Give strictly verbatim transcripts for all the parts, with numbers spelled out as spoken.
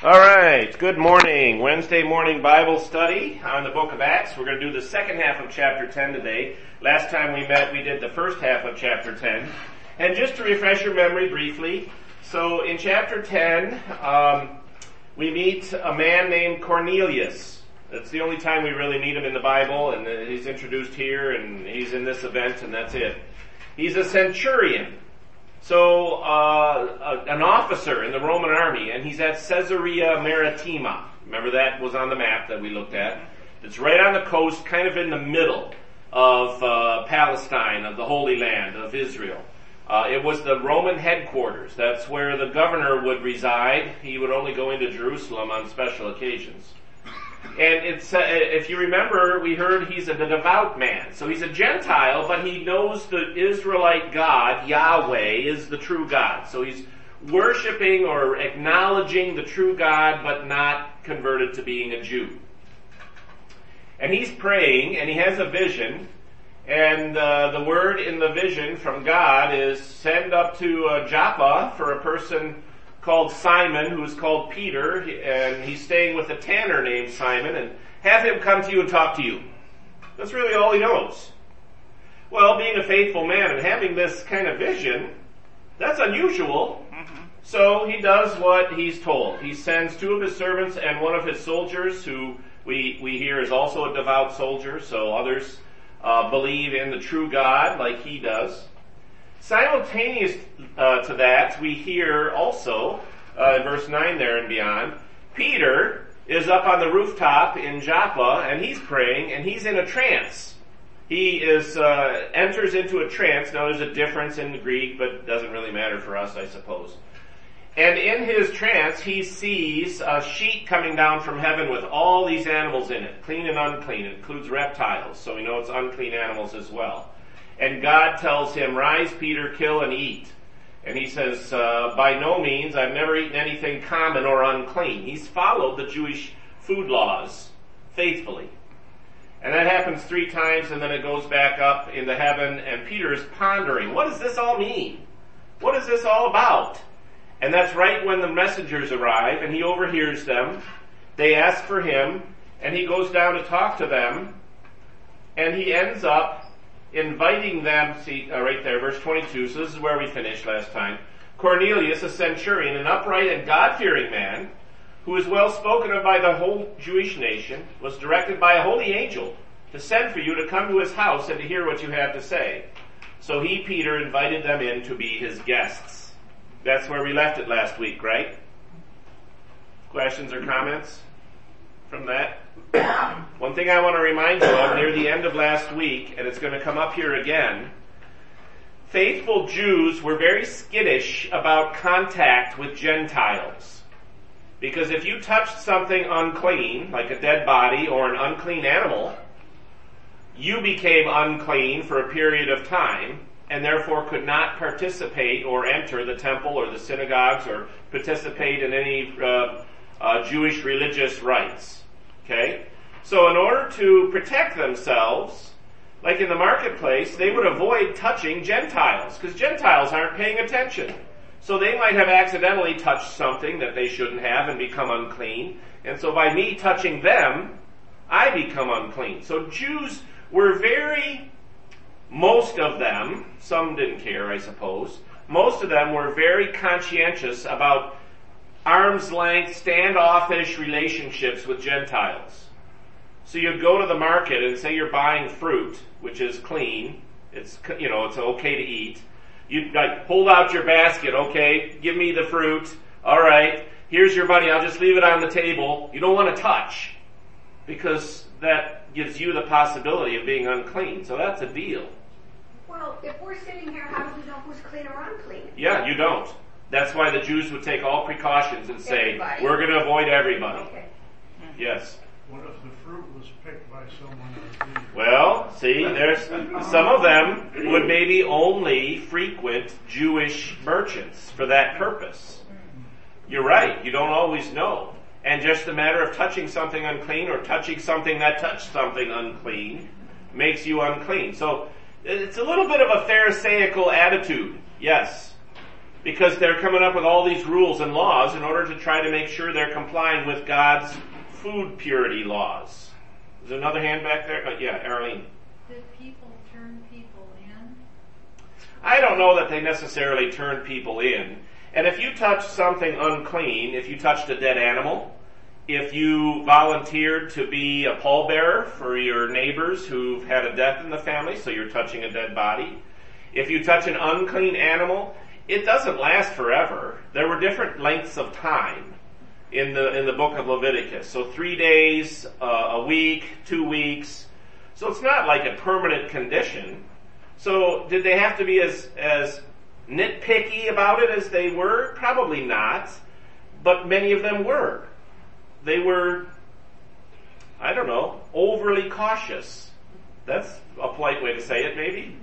All right, good morning. Wednesday morning Bible study on the book of Acts. We're going to do the second half of chapter ten today. Last time we met, we did the first half of chapter ten. And just to refresh your memory briefly, so in chapter ten, um, we meet a man named Cornelius. That's the only time we really meet him in the Bible, and he's introduced here, and he's in this event, and that's it. He's a centurion. So, uh, an officer in the Roman army, and he's at Caesarea Maritima. Remember that was on the map that we looked at. It's right on the coast, kind of in the middle of uh, Palestine, of the Holy Land of Israel. Uh, it was the Roman headquarters. That's where the governor would reside. He would only go into Jerusalem on special occasions. And it's, uh, if you remember, we heard he's a devout man. So he's a Gentile, but he knows the Israelite God, Yahweh, is the true God. So he's worshiping or acknowledging the true God, but not converted to being a Jew. And he's praying, and he has a vision, and uh, the word in the vision from God is send up to uh, Joppa for a person called Simon, who is called Peter, and he's staying with a tanner named Simon, and have him come to you and talk to you. That's really all he knows. Well, being a faithful man and having this kind of vision, that's unusual. Mm-hmm. So he does what he's told. He sends two of his servants and one of his soldiers, who we, we hear is also a devout soldier, so others uh, believe in the true God like he does. Simultaneous uh, to that, we hear also, uh, in verse nine there and beyond, Peter is up on the rooftop in Joppa, and he's praying, and he's in a trance. He is uh, enters into a trance. Now there's a difference in the Greek, but it doesn't really matter for us, I suppose. And in his trance, he sees a sheet coming down from heaven with all these animals in it, clean and unclean. It includes reptiles, so we know it's unclean animals as well. And God tells him, rise, Peter, kill and eat. And he says, uh, by no means, I've never eaten anything common or unclean. He's followed the Jewish food laws faithfully. And that happens three times, and then it goes back up into heaven, and Peter is pondering, what does this all mean? What is this all about? And that's right when the messengers arrive, and he overhears them. They ask for him, and he goes down to talk to them, and he ends up inviting them, see, uh, right there, verse twenty-two, so this is where we finished last time. Cornelius, a centurion, an upright and God-fearing man, who is well spoken of by the whole Jewish nation, was directed by a holy angel to send for you to come to his house and to hear what you have to say. So he, Peter, invited them in to be his guests. That's where we left it last week, right? Questions or comments from that? One thing I want to remind you of near the end of last week, and it's going to come up here again, faithful Jews were very skittish about contact with Gentiles. Because if you touched something unclean, like a dead body or an unclean animal, you became unclean for a period of time, and therefore could not participate or enter the temple or the synagogues or participate in any uh, uh, Jewish religious rites. Okay? So in order to protect themselves, like in the marketplace, they would avoid touching Gentiles, because Gentiles aren't paying attention. So they might have accidentally touched something that they shouldn't have and become unclean. And so by me touching them, I become unclean. So Jews were very, most of them, some didn't care, I suppose, most of them were very conscientious about arm's length, standoffish relationships with Gentiles. So you'd go to the market and say you're buying fruit, which is clean. It's, you know, it's okay to eat. You'd like hold out your basket, okay, give me the fruit. All right, here's your money. I'll just leave it on the table. You don't want to touch, because that gives you the possibility of being unclean. So that's a deal. Well, if we're sitting here, how do we know who's clean or unclean? Yeah, you don't. That's why the Jews would take all precautions and say, everybody. We're going to avoid everybody. Okay. Yes. What if the fruit was picked by someone else? Well, see, there's some of them would maybe only frequent Jewish merchants for that purpose. You're right. You don't always know. And just a matter of touching something unclean or touching something that touched something unclean makes you unclean. So it's a little bit of a Pharisaical attitude. Yes. because they're coming up with all these rules and laws in order to try to make sure they're complying with God's food purity laws. Is there another hand back there? Uh, yeah, Arlene. Did people turn people in? I don't know that they necessarily turned people in. And if you touched something unclean, if you touched a dead animal, if you volunteered to be a pallbearer for your neighbors who've had a death in the family, so you're touching a dead body, if you touch an unclean animal, it doesn't last forever. There were different lengths of time in the in the book of Leviticus. So three days, uh, a week, two weeks. So it's not like a permanent condition. So did they have to be as as nitpicky about it as they were? Probably not. But many of them were. They were, I don't know, overly cautious. That's a polite way to say it, maybe.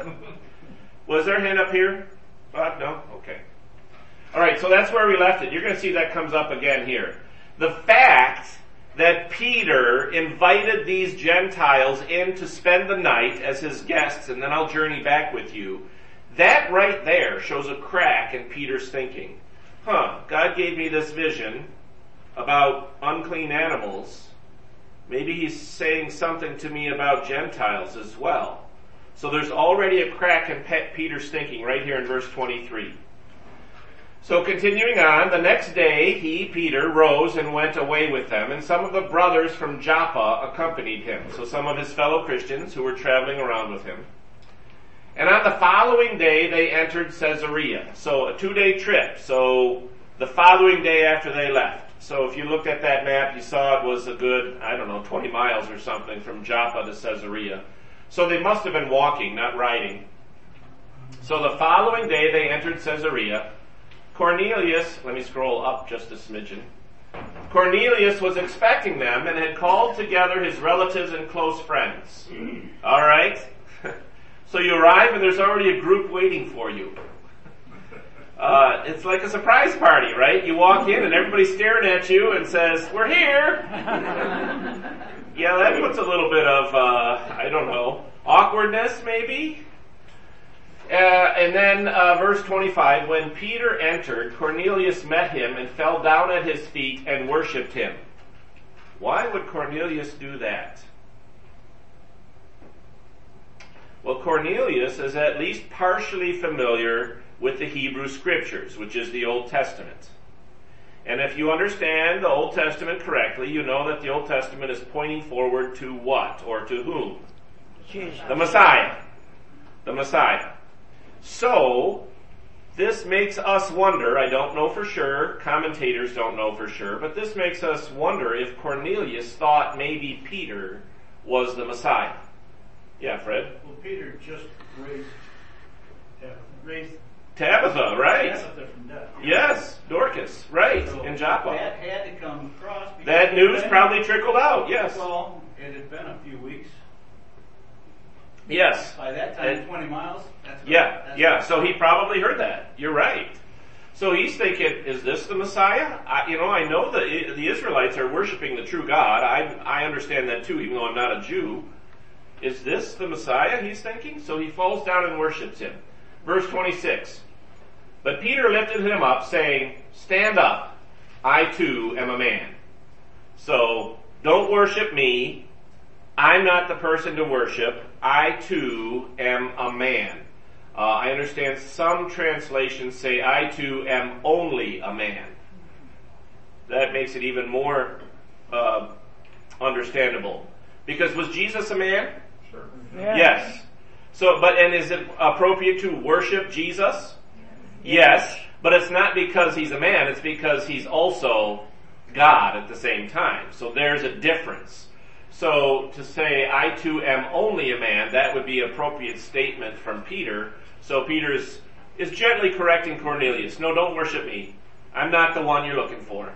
Was there a hand up here? Uh, no? Okay. Alright, so that's where we left it. You're going to see that comes up again here. The fact that Peter invited these Gentiles in to spend the night as his guests, and then I'll journey back with you, that right there shows a crack in Peter's thinking. Huh, God gave me this vision about unclean animals. Maybe he's saying something to me about Gentiles as well. So there's already a crack in Peter's thinking right here in verse twenty-three. So continuing on, the next day he, Peter, rose and went away with them, and some of the brothers from Joppa accompanied him. So some of his fellow Christians who were traveling around with him. And on the following day they entered Caesarea. So a two-day trip. So the following day after they left. So if you looked at that map, you saw it was a good, I don't know, twenty miles or something from Joppa to Caesarea. So they must have been walking, not riding. So the following day they entered Caesarea. Cornelius, let me scroll up just a smidgen. Cornelius was expecting them and had called together his relatives and close friends. All right? So you arrive and there's already a group waiting for you. Uh, it's like a surprise party, right? You walk in and everybody's staring at you and says, "We're here." Yeah, that puts a little bit of, uh, I don't know, awkwardness maybe. Uh, and then uh, verse twenty-five, when Peter entered, Cornelius met him and fell down at his feet and worshipped him. Why would Cornelius do that? Well, Cornelius is at least partially familiar with the Hebrew Scriptures, which is the Old Testament. And if you understand the Old Testament correctly, you know that the Old Testament is pointing forward to what or to whom? Jesus. The Messiah. The Messiah. So, this makes us wonder, I don't know for sure, commentators don't know for sure, but this makes us wonder if Cornelius thought maybe Peter was the Messiah. Yeah, Fred? Well, Peter just raised, uh, raised Tabitha, right? Tabitha from death. Yes, Dorcas, right, So in Joppa. That had to come across. because That news it had probably trickled out, yes. been- Well, it had been a few weeks. Yes. By that time, And- twenty miles. That's what- Yeah, that's yeah, what- so he probably heard that. You're right. So he's thinking, is this the Messiah? I, you know, I know that the Israelites are worshiping the true God. I, I understand that too, even though I'm not a Jew. Is this the Messiah, he's thinking? So he falls down and worships him. Verse twenty-six. But Peter lifted him up, saying, "Stand up, I too am a man." So, don't worship me. I'm not the person to worship. I too am a man. Uh, I understand some translations say, I too am only a man. That makes it even more uh, understandable. Because was Jesus a man? Sure. Yeah. Yes. So, but, and is it appropriate to worship Jesus? Yes. But it's not because he's a man, it's because he's also God at the same time. So there's a difference. So to say, I too am only a man, that would be an appropriate statement from Peter. So Peter is, is gently correcting Cornelius. No, don't worship me. I'm not the one you're looking for.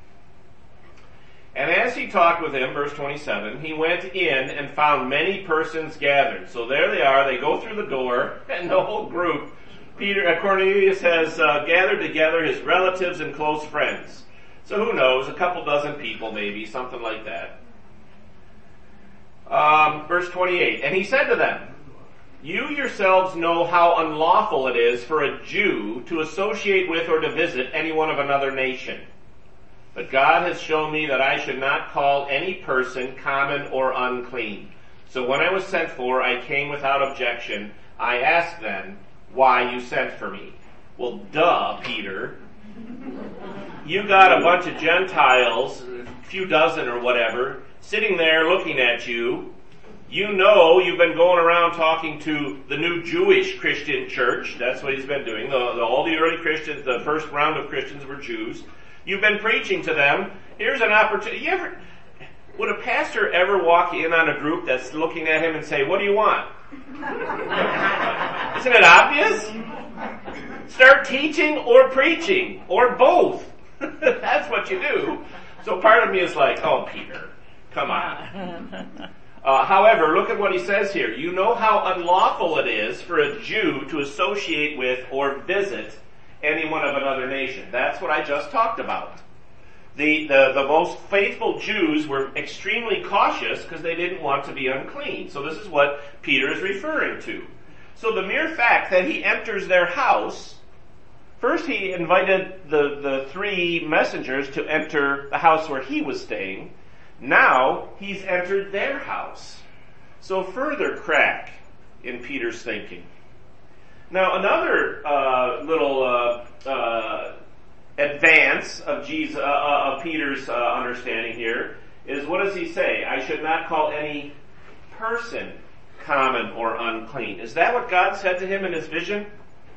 And as he talked with him, verse twenty-seven, he went in and found many persons gathered. So there they are, they go through the door, and the whole group, Peter, uh, Cornelius has uh, gathered together his relatives and close friends. So who knows, a couple dozen people maybe, something like that. Um, verse twenty-eight, and he said to them, You yourselves know how unlawful it is for a Jew to associate with or to visit anyone of another nation. But God has shown me that I should not call any person common or unclean. So when I was sent for, I came without objection. I asked then, why you sent for me? Well, duh, Peter. You got a bunch of Gentiles, a few dozen or whatever, sitting there looking at you. You know you've been going around talking to the new Jewish Christian church. That's what he's been doing. The, the, all the early Christians, the first round of Christians were Jews. You've been preaching to them. Here's an opportunity. You ever, would a pastor ever walk in on a group that's looking at him and say, what do you want? Isn't it obvious? Start teaching or preaching, or both. That's what you do. So part of me is like, oh, Peter, come on. Uh, however, look at what he says here. You know how unlawful it is for a Jew to associate with or visit anyone of another nation. That's what I just talked about. The, the, the most faithful Jews were extremely cautious because they didn't want to be unclean. So this is what Peter is referring to. So the mere fact that he enters their house, first he invited the, the three messengers to enter the house where he was staying. Now he's entered their house. So further crack in Peter's thinking. Now another uh, little uh, uh, advance of Jesus, uh, of Peter's uh, understanding here is, what does he say? I should not call any person common or unclean. Is that what God said to him in his vision?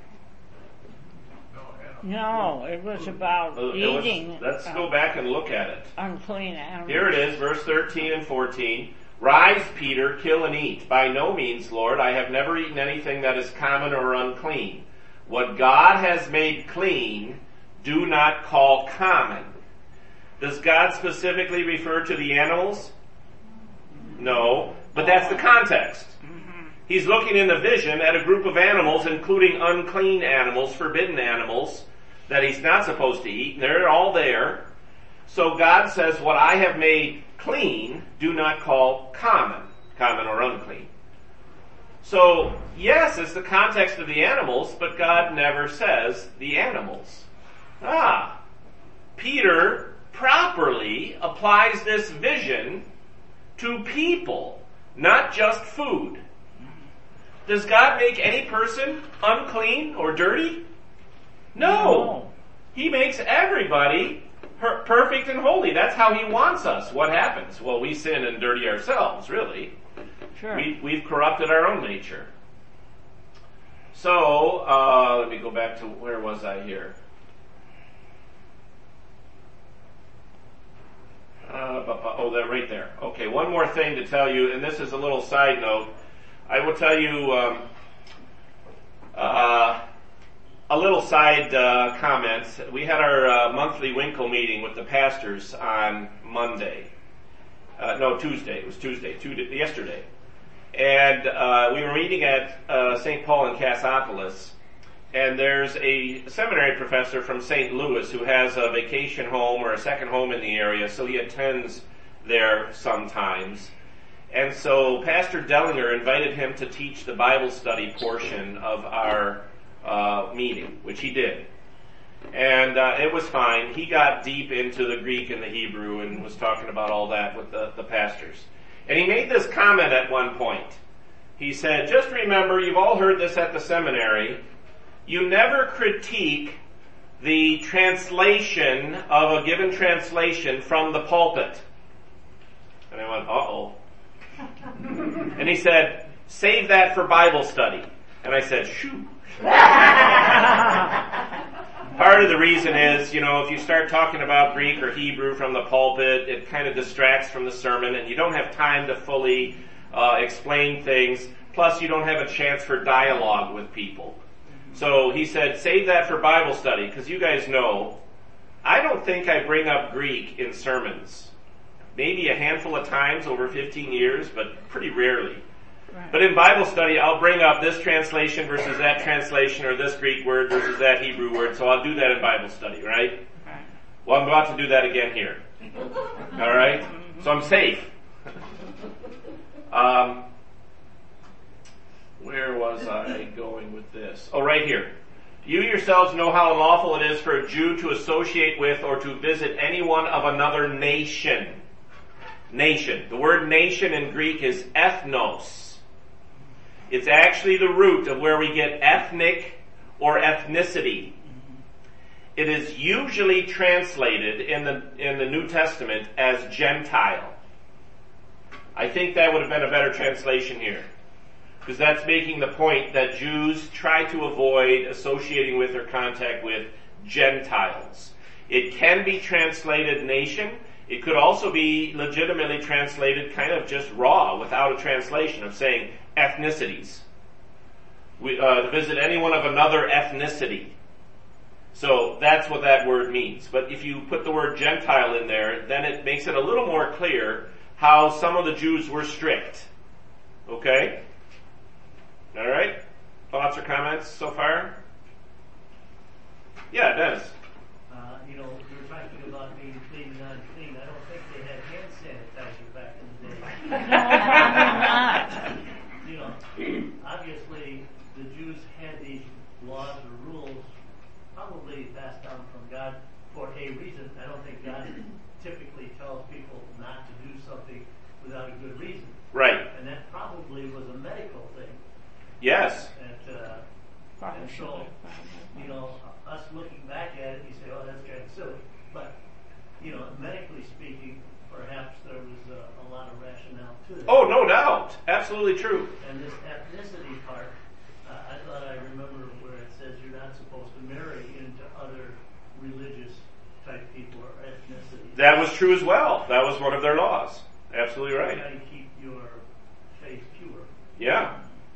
No, it was about uh, eating. Was, let's uh, go back and look at it. Unclean animals. Here it is, verse thirteen and fourteen. Rise, Peter, kill and eat. By no means, Lord, I have never eaten anything that is common or unclean. What God has made clean, do not call common. Does God specifically refer to the animals? No, but that's the context. He's looking in the vision at a group of animals, including unclean animals, forbidden animals, that he's not supposed to eat, and they're all there. So God says, what I have made clean, do not call common, common or unclean. So, yes, it's the context of the animals, but God never says the animals. Ah, Peter properly applies this vision to people, not just food. Does God make any person unclean or dirty? No. no. He makes everybody per- perfect and holy. That's how he wants us. What happens? Well, we sin and dirty ourselves, really. Sure. We, we've corrupted our own nature. So, uh, let me go back to, where was I here? Uh, oh, that right there. Okay, one more thing to tell you, and this is a little side note. I will tell you um, uh, a little side uh, comment. We had our uh, monthly Winkle meeting with the pastors on Monday. Uh, no, Tuesday. It was Tuesday, Tuesday yesterday. And uh, we were meeting at uh, Saint Paul in Cassopolis. And there's a seminary professor from Saint Louis who has a vacation home or a second home in the area, so he attends there sometimes. And so Pastor Dellinger invited him to teach the Bible study portion of our uh, meeting, which he did. And uh, it was fine. He got deep into the Greek and the Hebrew and was talking about all that with the, the pastors. And he made this comment at one point. He said, just remember, you've all heard this at the seminary, you never critique the translation of a given translation from the pulpit. And I went, uh-oh. And he said, save that for Bible study. And I said, shoo. Part of the reason is, you know, if you start talking about Greek or Hebrew from the pulpit, it kind of distracts from the sermon, and you don't have time to fully uh, explain things. Plus, you don't have a chance for dialogue with people. So he said, save that for Bible study, because you guys know, I don't think I bring up Greek in sermons. Maybe a handful of times over fifteen years, but pretty rarely. Right. But in Bible study, I'll bring up this translation versus that translation, or this Greek word versus that Hebrew word, so I'll do that in Bible study, right? Right. Well, I'm about to do that again here. All right? So I'm safe. Um, Where was I going with this? Oh, right here. You yourselves know how unlawful it is for a Jew to associate with or to visit anyone of another nation. Nation. The word nation in Greek is ethnos. It's actually the root of where we get ethnic or ethnicity. It is usually translated in the in the New Testament as Gentile. I think that would have been a better translation here, because that's making the point that Jews try to avoid associating with or contact with Gentiles. It can be translated nation. It could also be legitimately translated kind of just raw, without a translation, of saying ethnicities. We, uh, to visit anyone of another ethnicity. So that's what that word means. But if you put the word Gentile in there, then it makes it a little more clear how some of the Jews were strict. Okay? Alright? Thoughts or comments so far? Yeah, Dennis. Uh, you know, you're talking about being clean and unclean. I don't think they had hand sanitizer back in the day. No, probably not. You know, obviously the Jews had these laws or rules probably passed down from God for a reason. I don't think God typically tells people not to do something without a good reason. Right. And that probably was a medical thing. Yes. And, uh, and so, you know, us looking back at it, you say, oh, that's kind of silly. But, you know, medically speaking, perhaps there was a, a lot of rationale to it. Oh, no doubt. Absolutely true. And this ethnicity part, uh, I thought I remember where it says you're not supposed to marry into other religious type people or ethnicities. That was true as well. That was one of their laws. Absolutely right. You got to keep your faith pure. Yeah.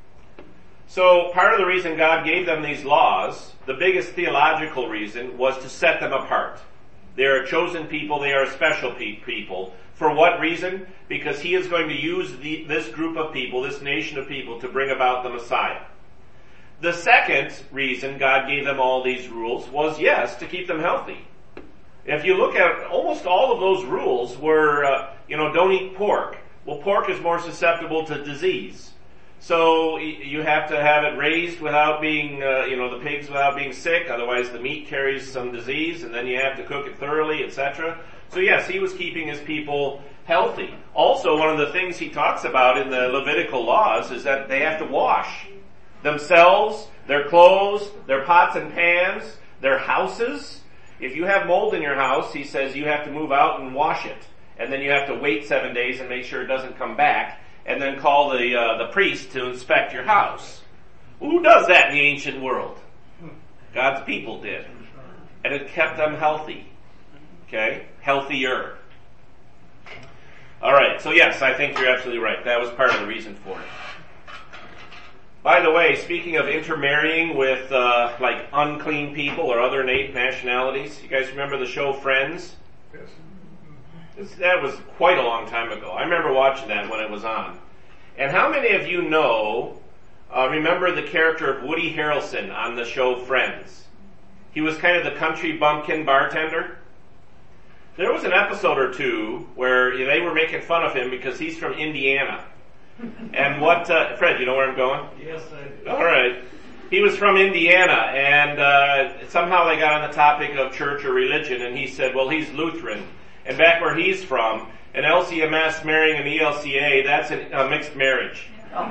So part of the reason God gave them these laws, the biggest theological reason, was to set them apart. They are a chosen people. They are a special pe- people. For what reason? Because He is going to use the, this group of people, this nation of people, to bring about the Messiah. The second reason God gave them all these rules was, yes, to keep them healthy. If you look at almost all of those rules were, uh, you know, don't eat pork. Well, pork is more susceptible to disease. So you have to have it raised without being, uh, you know, the pigs without being sick. Otherwise the meat carries some disease, and then you have to cook it thoroughly, et cetera. So yes, He was keeping His people healthy. Also, one of the things He talks about in the Levitical laws is that they have to wash themselves, their clothes, their pots and pans, their houses. If you have mold in your house, He says you have to move out and wash it. And then you have to wait seven days and make sure it doesn't come back. And then call the uh, the priest to inspect your house. Who does that in the ancient world? God's people did. And it kept them healthy. Okay? Healthier. Alright, so yes, I think you're absolutely right. That was part of the reason for it. By the way, speaking of intermarrying with uh, like unclean people or other na- nationalities, you guys remember the show Friends? Yes. This, that was quite a long time ago. I remember watching that when it was on. And how many of you know, uh, remember the character of Woody Harrelson on the show Friends? He was kind of the country bumpkin bartender. There was an episode or two where they were making fun of him because he's from Indiana. And what, uh, Fred, you know where I'm going? Yes, I do. Alright. He was from Indiana, and uh, somehow they got on the topic of church or religion, and he said, well, he's Lutheran. And back where he's from, an L C M S marrying an E L C A, that's a, a mixed marriage. Well.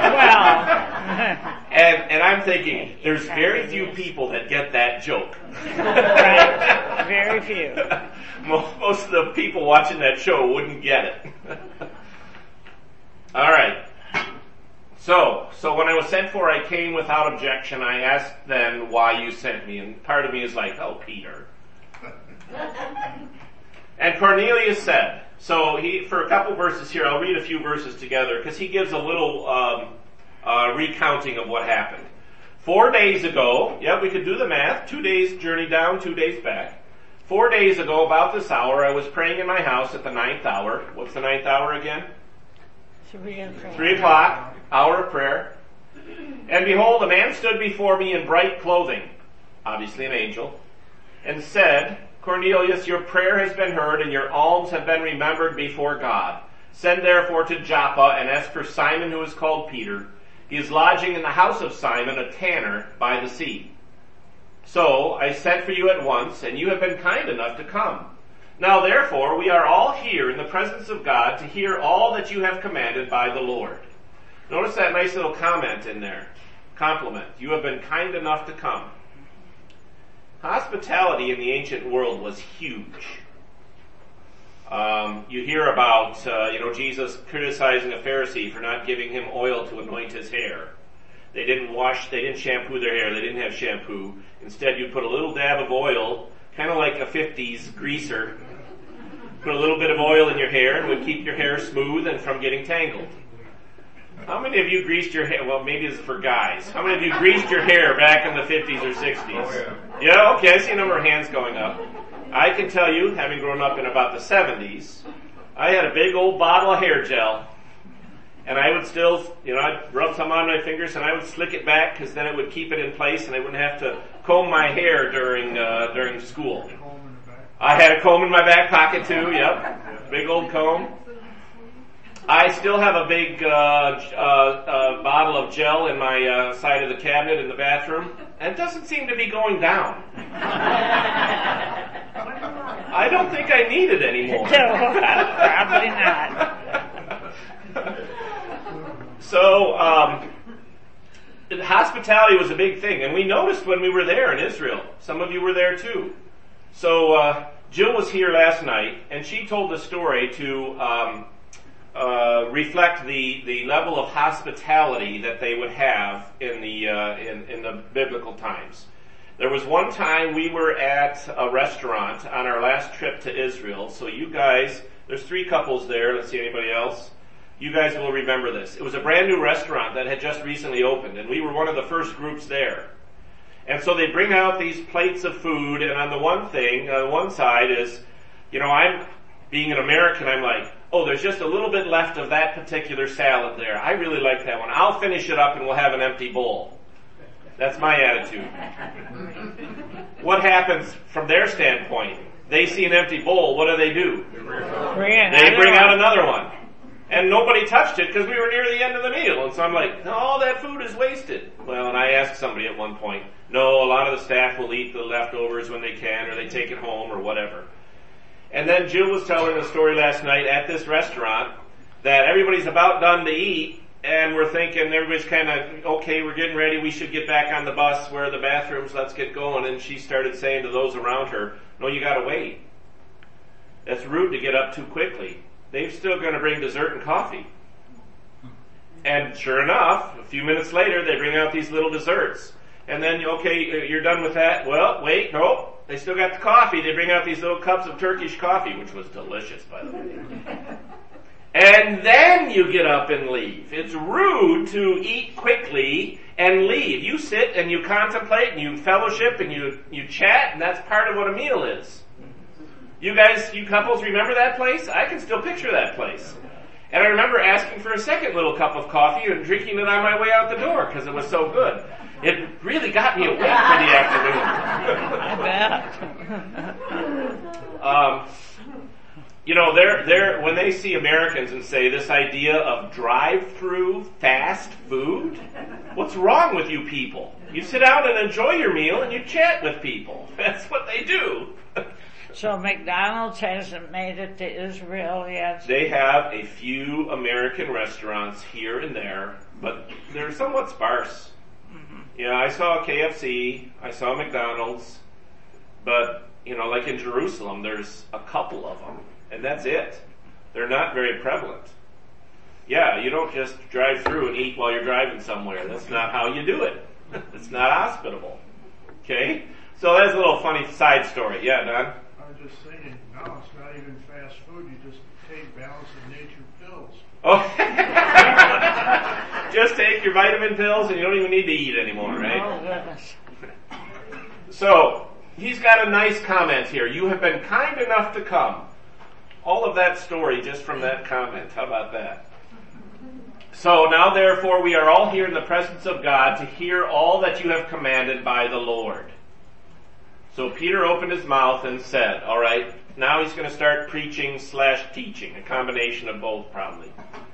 and and I'm thinking, there's very few people that get that joke. Right. Very few. Most of the people watching that show wouldn't get it. Alright. So, so when I was sent for, I came without objection. I asked then why you sent me, and part of me is like, oh, Peter. And Cornelius said, so he, for a couple verses here, I'll read a few verses together, because he gives a little um, uh, recounting of what happened. Four days ago, yeah, we could do the math, two days journey down, two days back. Four days ago, about this hour, I was praying in my house at the ninth hour. What's the ninth hour again? Three o'clock. Three o'clock, hour of prayer. And behold, a man stood before me in bright clothing, obviously an angel, and said, Cornelius, your prayer has been heard, and your alms have been remembered before God. Send therefore to Joppa and ask for Simon, who is called Peter. He is lodging in the house of Simon, a tanner, by the sea. So I sent for you at once, and you have been kind enough to come. Now therefore we are all here in the presence of God to hear all that you have commanded by the Lord. Notice that nice little comment in there. Compliment. You have been kind enough to come. Hospitality in the ancient world was huge. Um, you hear about, uh, you know, Jesus criticizing a Pharisee for not giving him oil to anoint his hair. They didn't wash, they didn't shampoo their hair, they didn't have shampoo. Instead, you put a little dab of oil, kind of like a fifties greaser. Put a little bit of oil in your hair and it would keep your hair smooth and from getting tangled. How many of you greased your hair? Well, maybe it's for guys. How many of you greased your hair back in the fifties or sixties? Oh, yeah. Yeah, okay, I see a number of hands going up. I can tell you, having grown up in about the seventies, I had a big old bottle of hair gel. And I would still, you know, I'd rub some on my fingers and I would slick it back because then it would keep it in place and I wouldn't have to comb my hair during, uh, during school. I had a comb in my back pocket too, yep. Big old comb. I still have a big, uh, uh, uh, bottle of gel in my, uh, side of the cabinet in the bathroom. And it doesn't seem to be going down. I don't think I need it anymore. No, probably not. So, um, hospitality was a big thing, and we noticed when we were there in Israel. Some of you were there too. So, uh, Jill was here last night, and she told the story to um, uh, reflect the, the level of hospitality that they would have in the uh, in, in the biblical times. There was one time we were at a restaurant on our last trip to Israel. So you guys, there's three couples there. Let's see, anybody else? You guys will remember this. It was a brand new restaurant that had just recently opened, and we were one of the first groups there. And so they bring out these plates of food, and on the one thing, on one side is, you know, I'm, being an American, I'm like, oh, there's just a little bit left of that particular salad there. I really like that one. I'll finish it up and we'll have an empty bowl. That's my attitude. What happens from their standpoint? They see an empty bowl, what do they do? Bring They bring out another one. And nobody touched it because we were near the end of the meal. And so I'm like, no, all that food is wasted. Well, and I asked somebody at one point, no, a lot of the staff will eat the leftovers when they can, or they take it home, or whatever. And then Jill was telling a story last night at this restaurant that everybody's about done to eat, and we're thinking, everybody's kind of, okay, we're getting ready, we should get back on the bus, where are the bathrooms, let's get going. And she started saying to those around her, no, you gotta wait. That's rude to get up too quickly. They're still going to bring dessert and coffee. And sure enough, a few minutes later, they bring out these little desserts. And then, okay, you're done with that. Well, wait, no. They still got the coffee. They bring out these little cups of Turkish coffee, which was delicious, by the way. And then you get up and leave. It's rude to eat quickly and leave. You sit and you contemplate and you fellowship and you, you chat, and that's part of what a meal is. You guys, you couples remember that place? I can still picture that place. And I remember asking for a second little cup of coffee and drinking it on my way out the door because it was so good. It really got me awake for the afternoon. I bet. um, you know, they're, they're, when they see Americans and say this idea of drive-through fast food, what's wrong with you people? You sit down and enjoy your meal and you chat with people. That's what they do. So McDonald's hasn't made it to Israel yet? They have a few American restaurants here and there, but they're somewhat sparse. Mm-hmm. Yeah, I saw K F C, I saw McDonald's, but, you know, like in Jerusalem, there's a couple of them, and that's it. They're not very prevalent. Yeah, you don't just drive through and eat while you're driving somewhere. That's not how you do it. It's not hospitable. Okay? So that's a little funny side story. Yeah, Don? Just thinking, no, it's not even fast food. You just take Balance of Nature pills. Oh, just take your vitamin pills and you don't even need to eat anymore, right? Oh, goodness. So, he's got a nice comment here. You have been kind enough to come. All of that story just from that comment. How about that? So, now therefore we are all here in the presence of God to hear all that you have commanded by the Lord. So Peter opened his mouth and said, all right, now he's going to start preaching slash teaching, a combination of both probably.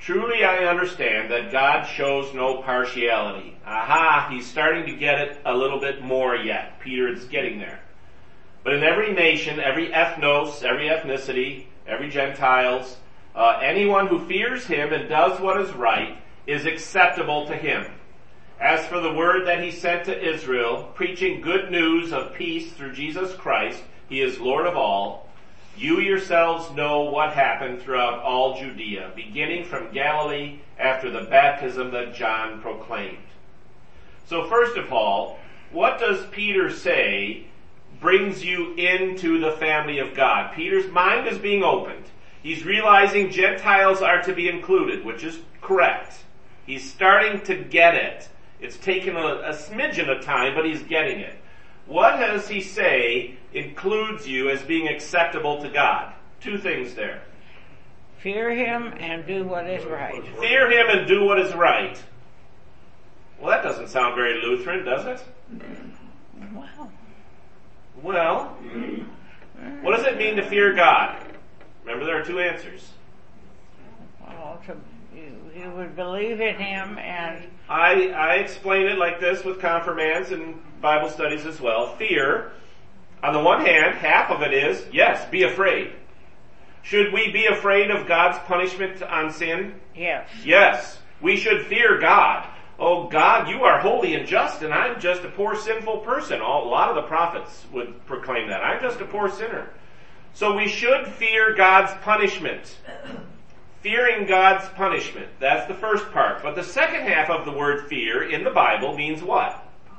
Truly I understand that God shows no partiality. Aha, he's starting to get it a little bit more yet. Peter is getting there. But in every nation, every ethnos, every ethnicity, every Gentiles, uh, anyone who fears him and does what is right is acceptable to him. As for the word that he sent to Israel, preaching good news of peace through Jesus Christ, he is Lord of all. You yourselves know what happened throughout all Judea, beginning from Galilee after the baptism that John proclaimed. So first of all, what does Peter say brings you into the family of God? Peter's mind is being opened. He's realizing Gentiles are to be included, which is correct. He's starting to get it. It's taken a, a smidgen of time, but he's getting it. What does he say includes you as being acceptable to God? Two things there. Fear him and do what is right. Fear him and do what is right. Well, that doesn't sound very Lutheran, does it? Wow. Well, what does it mean to fear God? Remember, there are two answers. Well, to, you, you would believe in him and... I, I explain it like this with confirmands and Bible studies as well. Fear, on the one hand, half of it is, yes, be afraid. Should we be afraid of God's punishment on sin? Yes. Yes. We should fear God. Oh, God, you are holy and just, and I'm just a poor sinful person. A lot of the prophets would proclaim that. I'm just a poor sinner. So we should fear God's punishment. Fearing God's punishment. That's the first part. But the second half of the word fear in the Bible means what?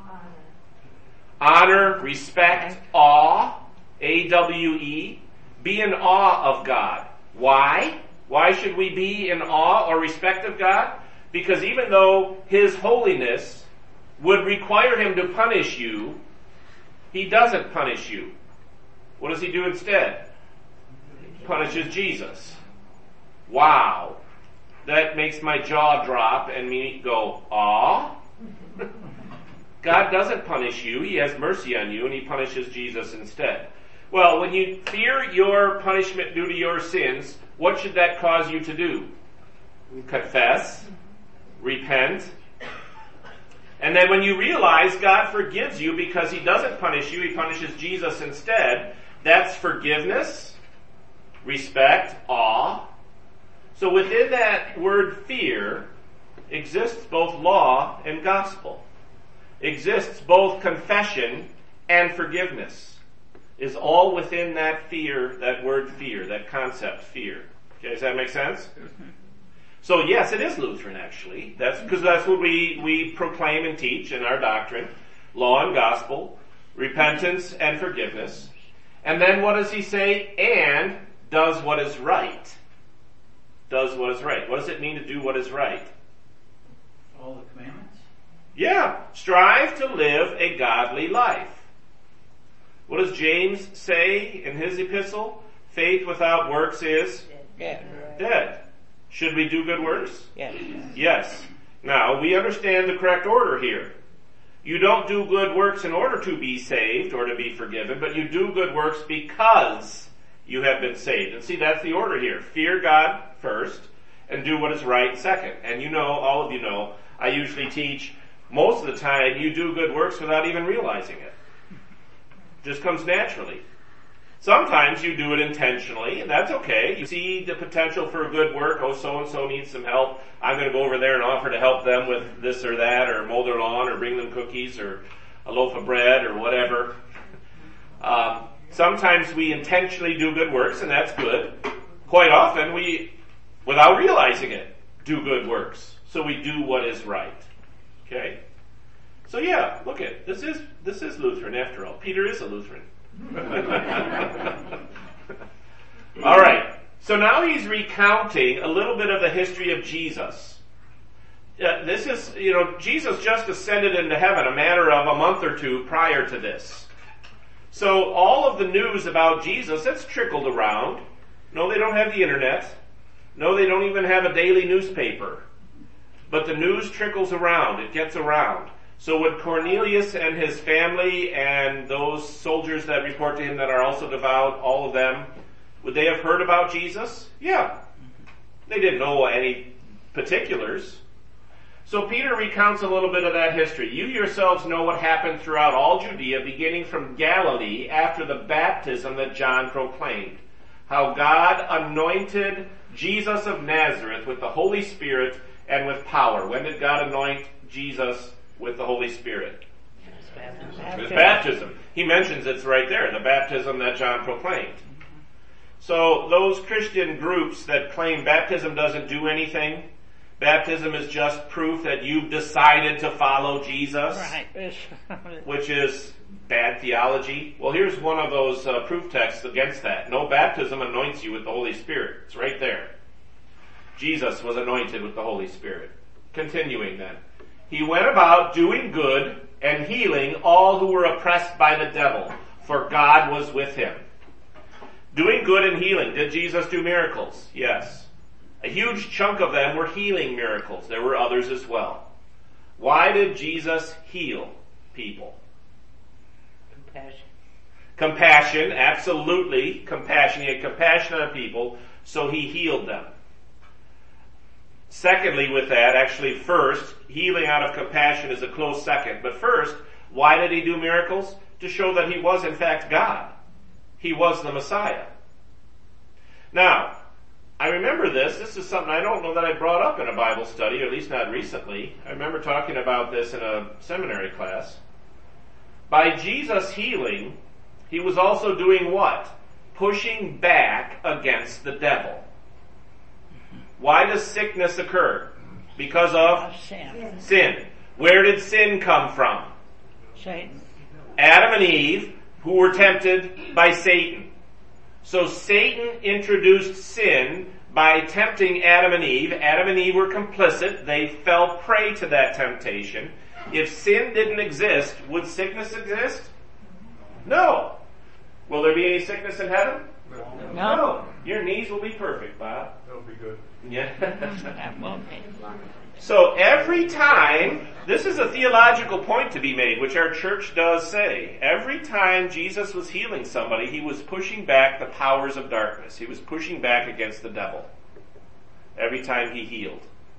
Honor, respect, awe, A W E. Be in awe of God. Why? Why should we be in awe or respect of God? Because even though His holiness would require Him to punish you, He doesn't punish you. What does He do instead? He punishes Jesus. Wow. That makes my jaw drop and me go, aw? God doesn't punish you. He has mercy on you and He punishes Jesus instead. Well, when you fear your punishment due to your sins, what should that cause you to do? Confess. Repent. And then when you realize God forgives you because He doesn't punish you, He punishes Jesus instead, that's forgiveness, respect, awe. So within that word fear exists both law and gospel. Exists both confession and forgiveness. Is all within that fear, that word fear, that concept fear. Okay, does that make sense? So yes, it is Lutheran actually. That's because that's what we, we proclaim and teach in our doctrine. Law and gospel, repentance and forgiveness. And then what does he say? And does what is right. Does what is right. What does it mean to do what is right? Follow the commandments? Yeah. Strive to live a godly life. What does James say in his epistle? Faith without works is Yeah. dead. Should we do good works? Yes. Yes. Now, we understand the correct order here. You don't do good works in order to be saved or to be forgiven, but you do good works because you have been saved. And see, that's the order here. Fear God first, and do what is right second. And you know, all of you know, I usually teach, most of the time, you do good works without even realizing it. Just comes naturally. Sometimes you do it intentionally, and that's okay. You see the potential for a good work. Oh, so-and-so needs some help. I'm going to go over there and offer to help them with this or that, or mow their lawn, or bring them cookies, or a loaf of bread, or whatever. Um, sometimes we intentionally do good works, and that's good. Quite often we, without realizing it, do good works. So we do what is right. Okay? So yeah, look at this is this is Lutheran after all. Peter is a Lutheran. All right. So now he's recounting a little bit of the history of Jesus. Uh, this is, you know, Jesus just ascended into heaven a matter of a month or two prior to this. So all of the news about Jesus, it's trickled around. No, they don't have the internet. No, they don't even have a daily newspaper. But the news trickles around. It gets around. So would Cornelius and his family and those soldiers that report to him that are also devout, all of them, would they have heard about Jesus? Yeah. They didn't know any particulars. So Peter recounts a little bit of that history. You yourselves know what happened throughout all Judea, beginning from Galilee after the baptism that John proclaimed. How God anointed Jesus of Nazareth with the Holy Spirit and with power. When did God anoint Jesus with the Holy Spirit? Baptism. With baptism. He mentions it's right there, the baptism that John proclaimed. So those Christian groups that claim baptism doesn't do anything, baptism is just proof that you've decided to follow Jesus, Right. which is bad theology. Well, here's one of those uh, proof texts against that. No baptism anoints you with the Holy Spirit. It's right there. Jesus was anointed with the Holy Spirit. Continuing then. He went about doing good and healing all who were oppressed by the devil, for God was with him. Doing good and healing. Did Jesus do miracles? Yes. A huge chunk of them were healing miracles. There were others as well. Why did Jesus heal people? Compassion. Compassion, absolutely. Compassion. He had compassion on people, so he healed them. Secondly, with that, actually first, healing out of compassion is a close second. But first, why did he do miracles? To show that he was in fact God. He was the Messiah. Now, I remember this. This is something I don't know that I brought up in a Bible study, or at least not recently. I remember talking about this in a seminary class. By Jesus healing, he was also doing what? Pushing back against the devil. Why does sickness occur? Because of Sin. sin. Where did sin come from? Satan. Adam and Eve, who were tempted by Satan. So Satan introduced sin by tempting Adam and Eve. Adam and Eve were complicit. They fell prey to that temptation. If sin didn't exist, would sickness exist? No. Will there be any sickness in heaven? No. No. Your knees will be perfect, Bob. That'll be good. Yeah. That won't be. So every time, this is a theological point to be made, which our church does say. Every time Jesus was healing somebody, he was pushing back the powers of darkness. He was pushing back against the devil. Every time he healed.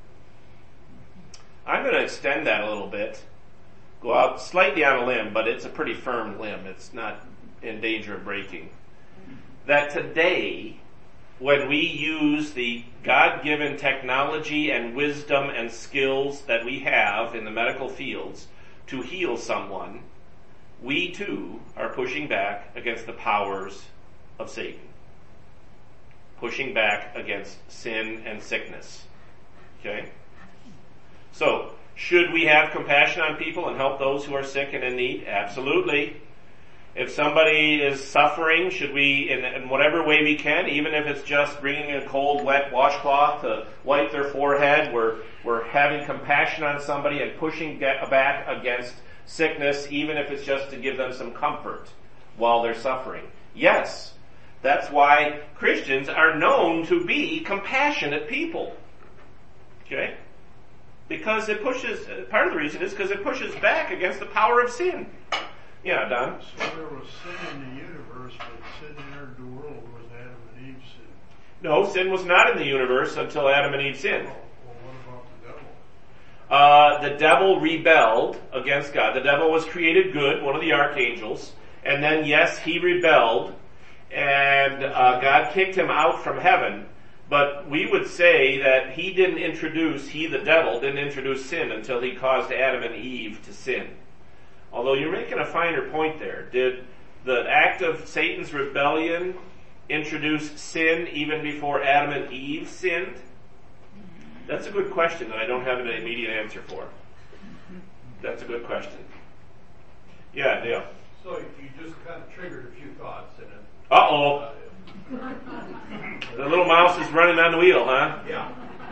I'm going to extend that a little bit. Go out slightly on a limb, but it's a pretty firm limb. It's not in danger of breaking. That today, when we use the God-given technology and wisdom and skills that we have in the medical fields to heal someone, we too are pushing back against the powers of Satan. Pushing back against sin and sickness. Okay? So, should we have compassion on people and help those who are sick and in need? Absolutely. If somebody is suffering, should we, in, in whatever way we can, even if it's just bringing a cold, wet washcloth to wipe their forehead, we're, we're having compassion on somebody and pushing back against sickness, even if it's just to give them some comfort while they're suffering. Yes, that's why Christians are known to be compassionate people. Okay? Because it pushes, part of the reason is because it pushes back against the power of sin. Yeah, Don? So there was sin in the universe, but sin entered the world with Adam and Eve's sin. No, sin was not in the universe until Adam and Eve sinned. Well, well, what about the devil? Uh, the devil rebelled against God. The devil was created good, one of the archangels, and then, yes, he rebelled, and uh, God kicked him out from heaven. But we would say that he didn't introduce, he the devil, didn't introduce sin until he caused Adam and Eve to sin. Although you're making a finer point there. Did the act of Satan's rebellion introduce sin even before Adam and Eve sinned? That's a good question that I don't have an immediate answer for. That's a good question. Yeah, Dale. So you just kind of triggered a few thoughts in it. Uh-oh. The little mouse is running on the wheel, huh? Yeah.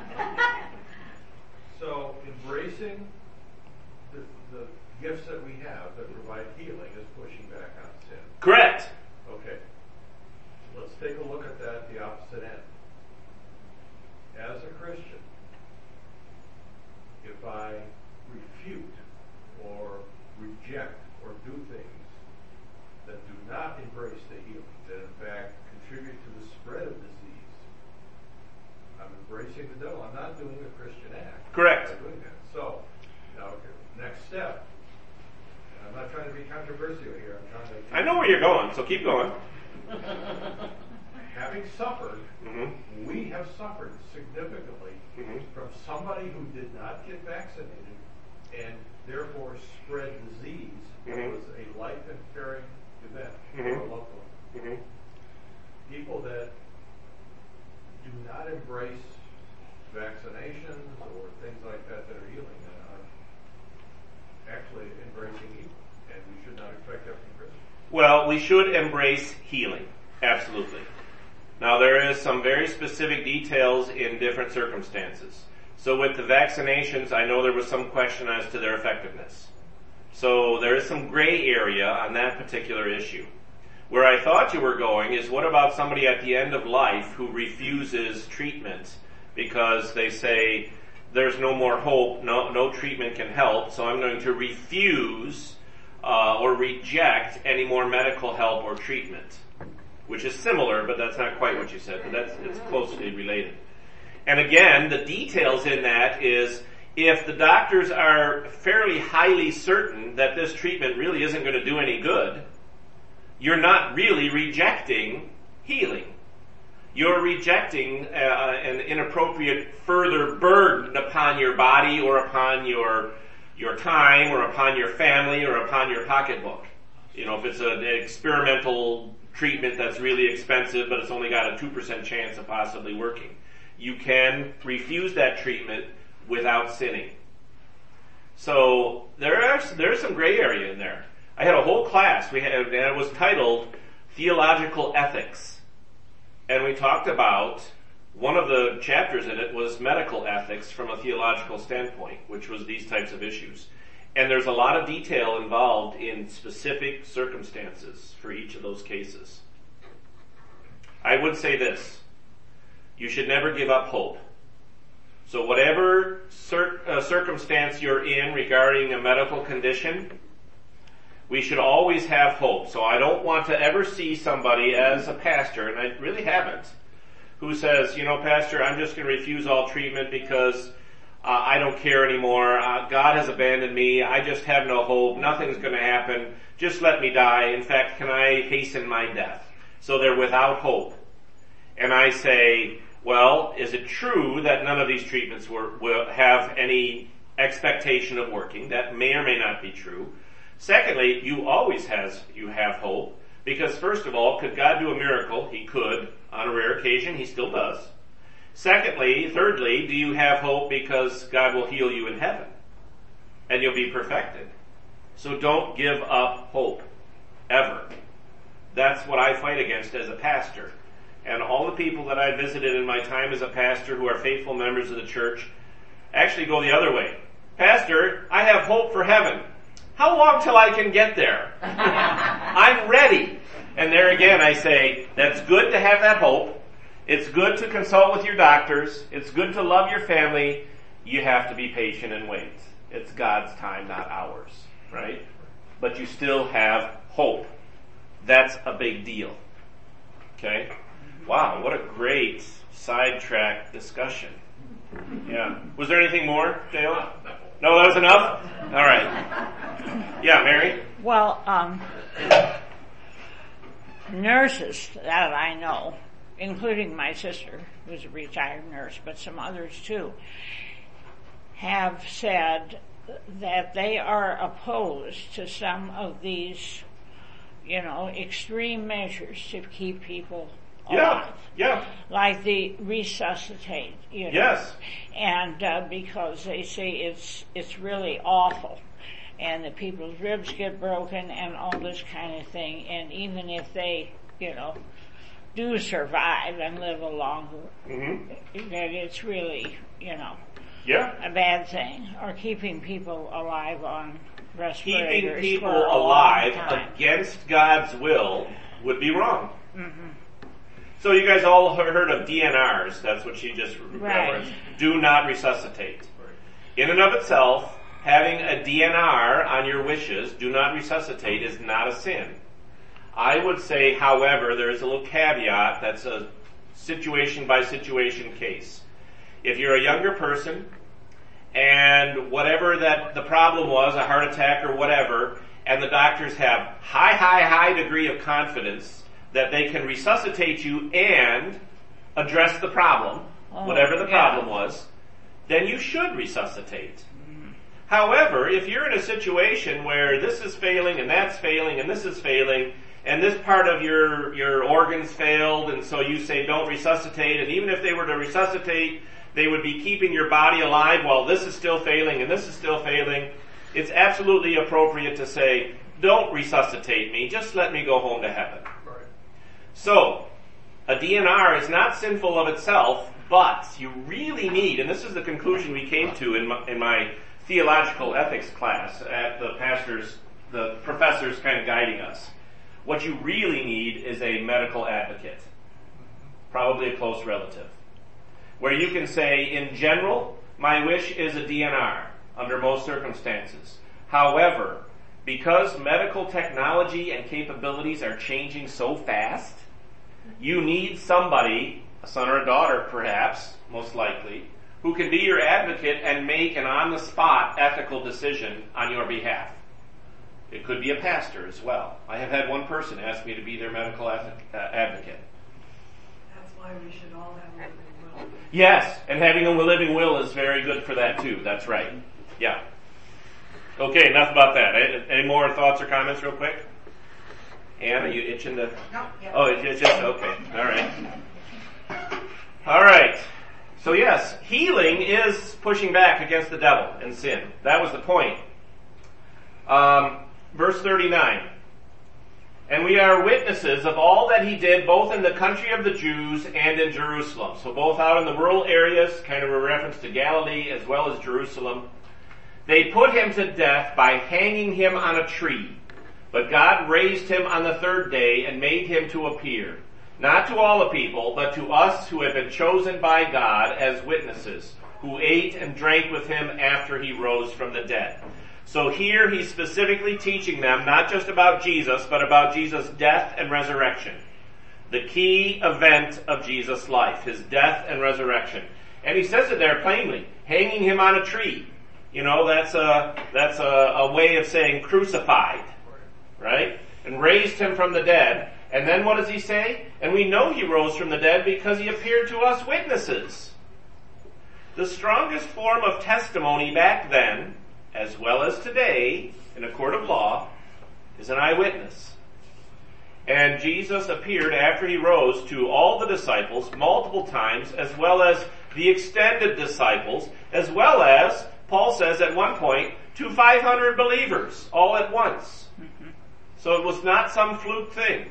So embracing the, the gifts that we have that provide healing is pushing back on sin. Correct. Okay. Let's take a look at that at the opposite end. As a Christian, if I refute or reject or do things that do not embrace the healing, that in fact contribute to the spread of disease, I'm embracing embracing the devil. I'm not doing a Christian act. Correct. I'm not doing that. So, now, okay, next step. And I'm not trying to be controversial here. I'm trying to. I know where you're going, so keep going. Having suffered, Mm-hmm. we have suffered significantly Mm-hmm. from somebody who did not get vaccinated and therefore spread disease that Mhm. was a life-impairing event Mhm. for a loved one. Mm-hmm. People that do not embrace vaccinations or things like that that are healing are actually embracing evil, and we should not expect that from Christians. Well, we should embrace healing. Absolutely. Now, there is some very specific details in different circumstances. So with the vaccinations, I know there was some question as to their effectiveness. So there is some gray area on that particular issue. Where I thought you were going is, what about somebody at the end of life who refuses treatment because they say, there's no more hope, no, no treatment can help, so I'm going to refuse uh, or reject any more medical help or treatment. Which is similar, but that's not quite what you said, but that's it's closely related. And again, the details in that is, if the doctors are fairly highly certain that this treatment really isn't going to do any good, you're not really rejecting healing. You're rejecting uh, an inappropriate further burden upon your body or upon your your time or upon your family or upon your pocketbook. You know, if it's an experimental treatment that's really expensive, but it's only got a two percent chance of possibly working. You can refuse that treatment without sinning. So there are, there's some gray area in there. I had a whole class, we had, and it was titled Theological Ethics. And we talked about, one of the chapters in it was medical ethics from a theological standpoint, which was these types of issues. And there's a lot of detail involved in specific circumstances for each of those cases. I would say this. You should never give up hope. So whatever cir- uh, circumstance you're in regarding a medical condition, we should always have hope. So I don't want to ever see somebody as a pastor, and I really haven't, who says, you know, Pastor, I'm just going to refuse all treatment because Uh, I don't care anymore. Uh, God has abandoned me. I just have no hope. Nothing's going to happen. Just let me die. In fact, can I hasten my death? So they're without hope. And I say, well, is it true that none of these treatments were, will have any expectation of working? That may or may not be true. Secondly, you always has you have hope, because first of all, could God do a miracle? He could. On a rare occasion, he still does. Secondly, thirdly, do you have hope because God will heal you in heaven and you'll be perfected? So don't give up hope, ever. That's what I fight against as a pastor. And all the people that I visited in my time as a pastor who are faithful members of the church actually go the other way. Pastor, I have hope for heaven. How long till I can get there? I'm ready. And there again I say, that's good to have that hope. It's good to consult with your doctors. It's good to love your family. You have to be patient and wait. It's God's time, not ours, right? But you still have hope. That's a big deal. Okay? Wow, what a great sidetrack discussion. Yeah. Was there anything more, Dale? No, that was enough? All right. Yeah, Mary? Well, um, nurses that I know, including my sister, who's a retired nurse, but some others too, have said that they are opposed to some of these, you know, extreme measures to keep people alive. Yeah, yeah. Like the resuscitate, you know. Yes. And uh, because they say it's it's really awful, and that people's ribs get broken and all this kind of thing, and even if they, you know, do survive and live a longer, mm-hmm. that it's really, you know, yeah. a bad thing. Or keeping people alive on respirators. Keeping people for a alive long time. against God's will would be wrong. Mm-hmm. So you guys all heard of D N Rs. That's what she just right. referenced. Do not resuscitate. In and of itself, having a D N R on your wishes, do not resuscitate, is not a sin. I would say, however, there is a little caveat that's a situation by situation case. if you're a younger person, and whatever that the problem was, a heart attack or whatever, and the doctors have high, high, high degree of confidence that they can resuscitate you and address the problem, oh, whatever the yeah. problem was, then you should resuscitate. Mm-hmm. However, if you're in a situation where this is failing and that's failing and this is failing, and this part of your, your organs failed, and so you say don't resuscitate, and even if they were to resuscitate, they would be keeping your body alive while this is still failing and this is still failing, it's absolutely appropriate to say, don't resuscitate me, just let me go home to heaven. Right. So, a D N R is not sinful of itself, but you really need, and this is the conclusion we came to in my, in my theological ethics class at the pastor's, the professor's kind of guiding us. What you really need is a medical advocate, probably a close relative, where you can say, in general, my wish is a D N R under most circumstances. However, because medical technology and capabilities are changing so fast, you need somebody, a son or a daughter perhaps, most likely, who can be your advocate and make an on-the-spot ethical decision on your behalf. It could be a pastor as well. I have had one person ask me to be their medical adv- uh, advocate. That's why we should all have a living will. Yes, and having a living will is very good for that too. That's right. Yeah. Okay, enough about that. Any more thoughts or comments real quick? Anne, are you itching to... No, yeah. Oh, it's just, okay. All right. All right. So yes, healing is pushing back against the devil and sin. That was the point. Um, verse thirty-nine. And we are witnesses of all that he did both in the country of the Jews and in Jerusalem. So both out in the rural areas, kind of a reference to Galilee as well as Jerusalem. They put him to death by hanging him on a tree. But God raised him on the third day and made him to appear, not to all the people, but to us who have been chosen by God as witnesses, who ate and drank with him after he rose from the dead. So here he's specifically teaching them not just about Jesus, but about Jesus' death and resurrection. The key event of Jesus' life, his death and resurrection. And he says it there plainly, hanging him on a tree. You know, that's a, that's a, a way of saying crucified, right? And raised him from the dead. And then what does he say? And we know he rose from the dead because he appeared to us witnesses. The strongest form of testimony back then, as well as today, in a court of law, is an eyewitness. And Jesus appeared after he rose to all the disciples multiple times, as well as the extended disciples, as well as, Paul says at one point, to five hundred believers, all at once. Mm-hmm. So it was not some fluke thing.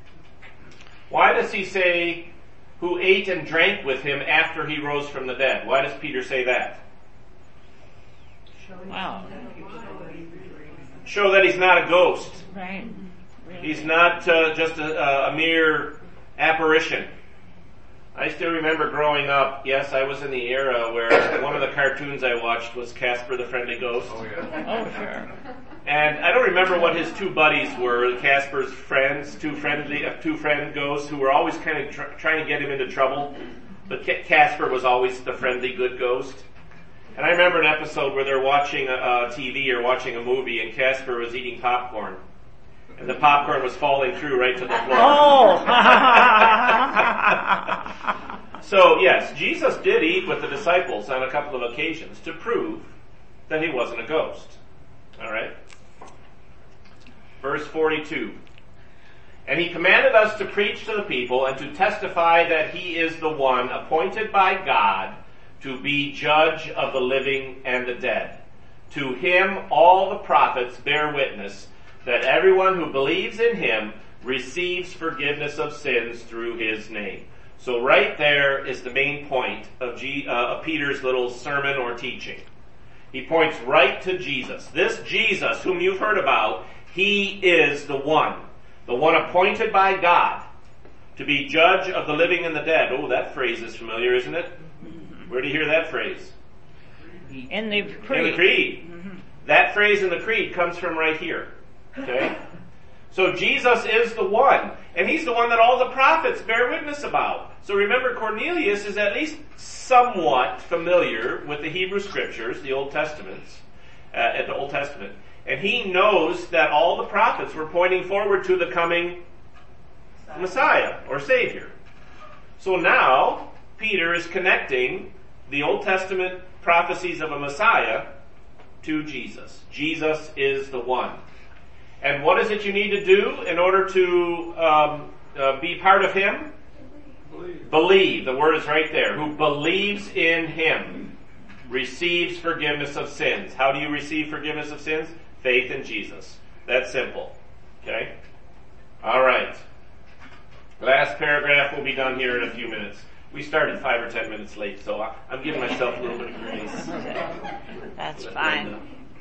Why does he say, who ate and drank with him after he rose from the dead? Why does Peter say that? Wow. Show that he's not a ghost. Right. Really. He's not uh, just a, a mere apparition. I still remember growing up, yes, I was in the era where one of the cartoons I watched was Casper the Friendly Ghost. Oh, yeah. Oh, sure. And I don't remember what his two buddies were, Casper's friends, two friendly, uh, two friend ghosts who were always kind of tr- trying to get him into trouble. But Ca- Casper was always the friendly, good ghost. And I remember an episode where they're watching a, a T V or watching a movie, and Casper was eating popcorn. And the popcorn was falling through right to the floor. Oh! So, yes, Jesus did eat with the disciples on a couple of occasions to prove that he wasn't a ghost. All right? Verse forty-two. And he commanded us to preach to the people and to testify that he is the one appointed by God to be judge of the living and the dead. To him all the prophets bear witness that everyone who believes in him receives forgiveness of sins through his name. So right there is the main point of, G, uh, of Peter's little sermon or teaching. He points right to Jesus. This Jesus whom you've heard about, he is the one. The one appointed by God to be judge of the living and the dead. Oh, that phrase is familiar, isn't it? Where do you hear that phrase? In the creed. In the creed. Mm-hmm. That phrase in the creed comes from right here. Okay? So Jesus is the one, and he's the one that all the prophets bear witness about. So remember, Cornelius is at least somewhat familiar with the Hebrew Scriptures, the Old Testaments, uh, and the Old Testament, and he knows that all the prophets were pointing forward to the coming Messiah or Savior. So now Peter is connecting the Old Testament prophecies of a Messiah to Jesus. Jesus is the one. And what is it you need to do in order to um, uh, be part of him? Believe. Believe. The word is right there. Who believes in him receives forgiveness of sins. How do you receive forgiveness of sins? Faith in Jesus. That's simple. Okay? All right. Last paragraph will be done here in a few minutes. We started five or ten minutes late, so I'm giving myself a little bit of grace. That's fine.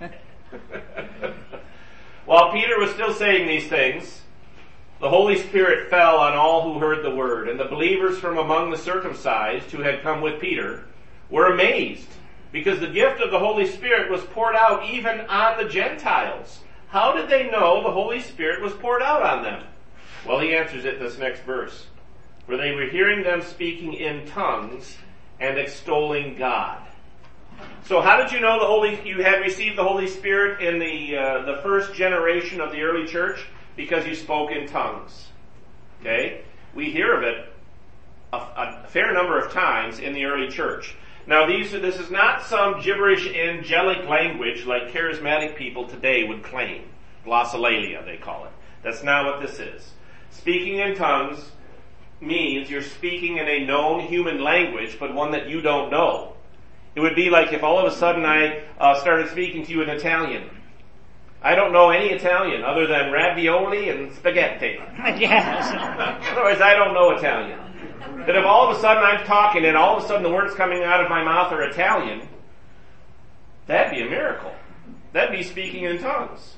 While Peter was still saying these things, the Holy Spirit fell on all who heard the word, and the believers from among the circumcised who had come with Peter were amazed, because the gift of the Holy Spirit was poured out even on the Gentiles. How did they know the Holy Spirit was poured out on them? Well, he answers it in this next verse. For they were hearing them speaking in tongues and extolling God. So how did you know the Holy, you had received the Holy Spirit in the, uh, the first generation of the early church? Because you spoke in tongues. Okay? We hear of it a, a fair number of times in the early church. Now these, this is not some gibberish angelic language like charismatic people today would claim. Glossolalia, they call it. That's not what this is. Speaking in tongues means you're speaking in a known human language, but one that you don't know. It would be like if all of a sudden I uh, started speaking to you in Italian. I don't know any Italian other than ravioli and spaghetti. Yes. Otherwise, I don't know Italian. That if all of a sudden I'm talking and all of a sudden the words coming out of my mouth are Italian, that'd be a miracle. That'd be speaking in tongues.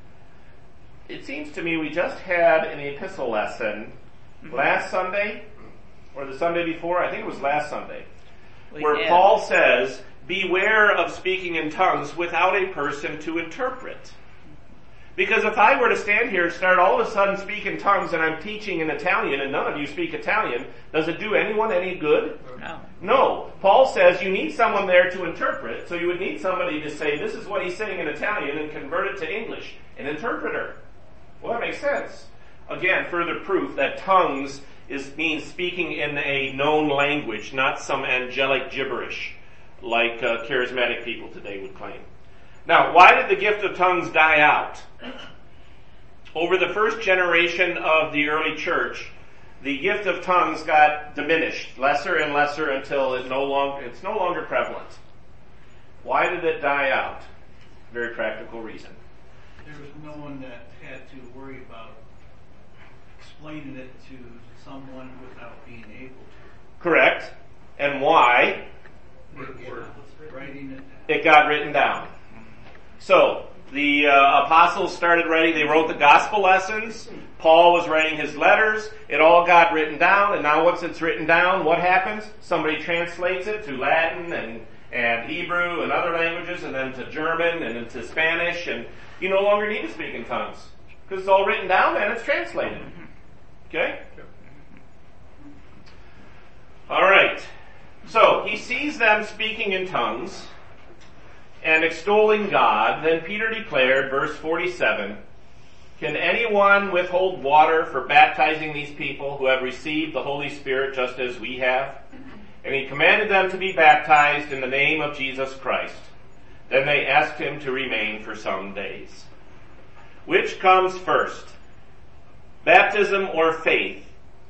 It seems to me we just had an epistle lesson last Sunday, or the Sunday before, I think it was last Sunday, We where did. Paul says, beware of speaking in tongues without a person to interpret. Because if I were to stand here and start all of a sudden speak in tongues and I'm teaching in Italian and none of you speak Italian, does it do anyone any good? No. No. Paul says you need someone there to interpret, so you would need somebody to say, this is what he's saying in Italian, and convert it to English. An interpreter. Well, that makes sense. Again, further proof that tongues is means speaking in a known language, not some angelic gibberish like uh, charismatic people today would claim. Now, why did the gift of tongues die out? Over the first generation of the early church, the gift of tongues got diminished, lesser and lesser until it no longer, it's no longer prevalent. Why did it die out? Very practical reason. There was no one that had to worry about explaining it to someone without being able to. Correct. And why? Writing it down. It got written down. So, the uh, apostles started writing, they wrote the gospel lessons, Paul was writing his letters, it all got written down, and now once it's written down, what happens? Somebody translates it to Latin and, and Hebrew and other languages, and then to German and then to Spanish, and you no longer need to speak in tongues. Because it's all written down and it's translated. Okay? Alright. So, he sees them speaking in tongues and extolling God. Then Peter declared, verse forty-seven, can anyone withhold water for baptizing these people who have received the Holy Spirit just as we have? And he commanded them to be baptized in the name of Jesus Christ. Then they asked him to remain for some days. Which comes first? Baptism or faith?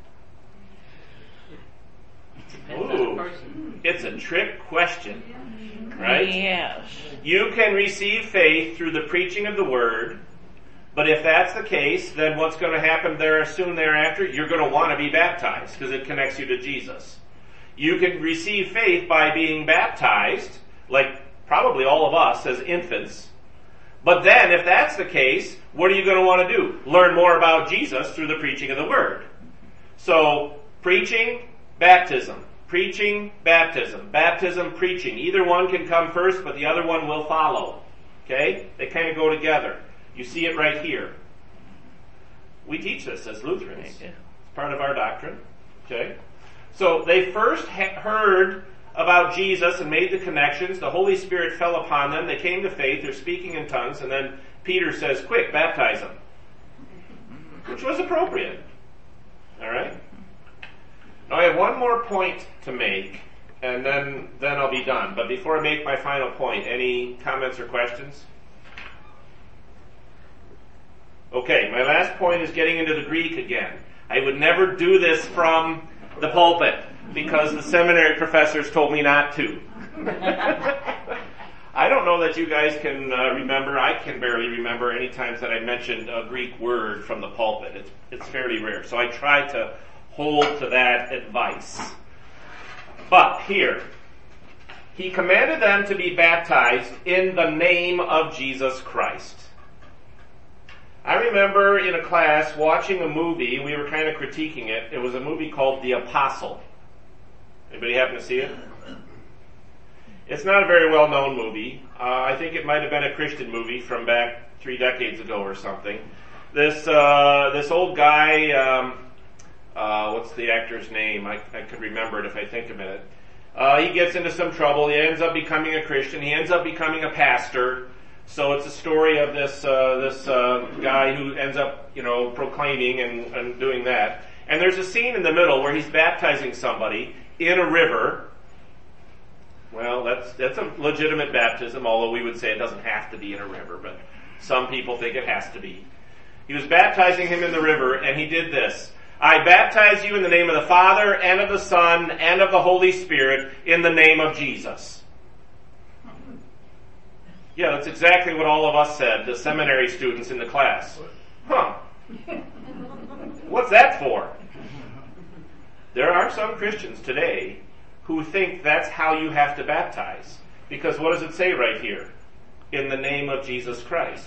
Ooh, it's a trick question, right? Yes. You can receive faith through the preaching of the word, but if that's the case, then what's going to happen there soon thereafter? You're going to want to be baptized because it connects you to Jesus. You can receive faith by being baptized, like probably all of us as infants. But then, if that's the case, what are you going to want to do? Learn more about Jesus through the preaching of the word. So, preaching, baptism. Preaching, baptism. Baptism, preaching. Either one can come first, but the other one will follow. Okay? They kind of go together. You see it right here. We teach this as Lutherans. They do. It's part of our doctrine. Okay? So they first ha- heard about Jesus and made the connections. The Holy Spirit fell upon them. They came to faith. They're speaking in tongues. And then Peter says, quick, baptize them. Which was appropriate. All right? Now I have one more point to make, and then, then I'll be done. But before I make my final point, any comments or questions? Okay, my last point is getting into the Greek again. I would never do this from the pulpit because the seminary professors told me not to. I don't know that you guys can uh, remember, I can barely remember any times that I mentioned a Greek word from the pulpit. It's, it's fairly rare. So I try to hold to that advice. But here, he commanded them to be baptized in the name of Jesus Christ. I remember in a class watching a movie, we were kind of critiquing it. It was a movie called The Apostle. Anybody happen to see it? It's not a very well-known movie. Uh, I think it might have been a Christian movie from back three decades ago or something. This uh, this old guy, um, uh, what's the actor's name? I, I could remember it if I think a minute. Uh, he gets into some trouble. He ends up becoming a Christian. He ends up becoming a pastor. So it's a story of this uh, this uh, guy who ends up, you know, proclaiming and, and doing that. And there's a scene in the middle where he's baptizing somebody in a river. Well, that's that's a legitimate baptism, although we would say it doesn't have to be in a river, but some people think it has to be. He was baptizing him in the river, and he did this. I baptize you in the name of the Father, and of the Son, and of the Holy Spirit, in the name of Jesus. Yeah, that's exactly what all of us said, the seminary students in the class. Huh. What's that for? There are some Christians today who think that's how you have to baptize. Because what does it say right here? In the name of Jesus Christ.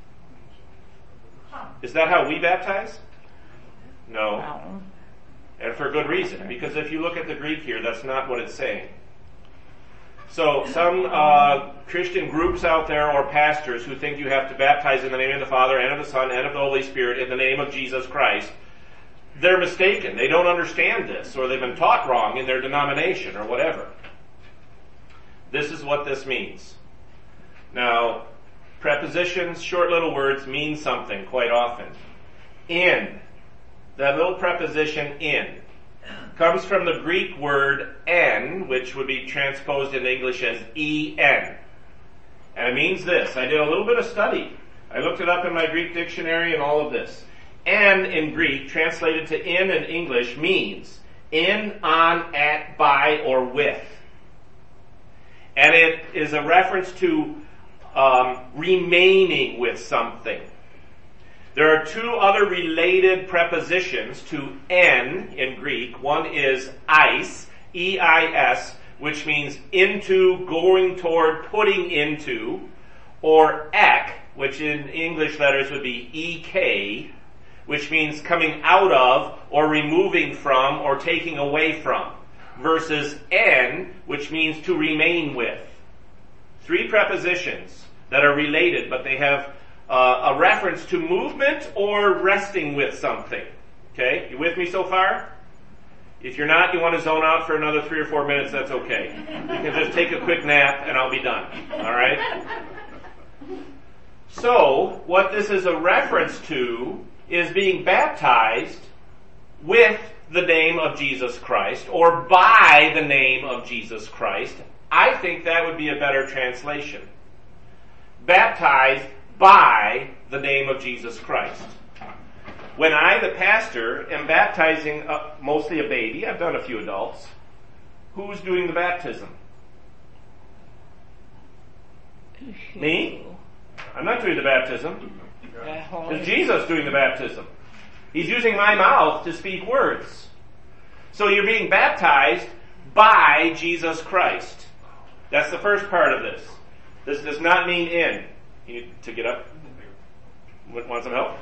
Is that how we baptize? No. And for good reason. Because if you look at the Greek here, that's not what it's saying. So some uh, Christian groups out there or pastors who think you have to baptize in the name of the Father and of the Son and of the Holy Spirit in the name of Jesus Christ, they're mistaken. They don't understand this, or they've been taught wrong in their denomination or whatever. This is what this means. Now, prepositions, short little words, mean something quite often. In, that little preposition in, comes from the Greek word en, which would be transposed in English as en. And it means this. I did a little bit of study. I looked it up in my Greek dictionary and all of this. En in Greek, translated to in in English, means in, on, at, by, or with. And it is a reference to um, remaining with something. There are two other related prepositions to en in Greek. One is eis, E I S, which means into, going toward, putting into, or ek, which in English letters would be E K, which means coming out of, or removing from, or taking away from, versus en, which means to remain with. Three prepositions that are related, but they have Uh, a reference to movement or resting with something. Okay? You with me so far? If you're not, you want to zone out for another three or four minutes, that's okay. You can just take a quick nap and I'll be done. Alright? So, what this is a reference to is being baptized with the name of Jesus Christ, or by the name of Jesus Christ. I think that would be a better translation. Baptized by the name of Jesus Christ. When I, the pastor, am baptizing a, mostly a baby, I've done a few adults, who's doing the baptism? Me? I'm not doing the baptism. It's Jesus doing the baptism. He's using my mouth to speak words. So you're being baptized by Jesus Christ. That's the first part of this. This does not mean in. You need to get up? Want some help?